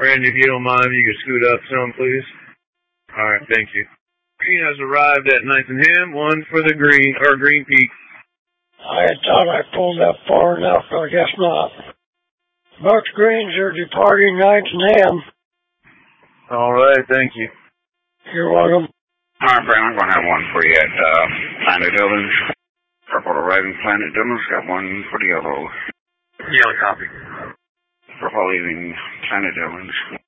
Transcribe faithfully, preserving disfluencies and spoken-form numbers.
Randy, if you don't mind, you can scoot up some, please. All right, thank you. Green has arrived at ninth and Ham, one for the Green, or Green Peak. I thought I pulled up far enough, but I guess not. Bucks Greens are departing ninth and Ham. All right, thank you. You're welcome. All right, Brandon, I'm going to have one for you at uh, Planet Dillon's. Purple arriving Planet Dillon's got one for the yellow. Yellow copy. Purple leaving Planet Dillon's.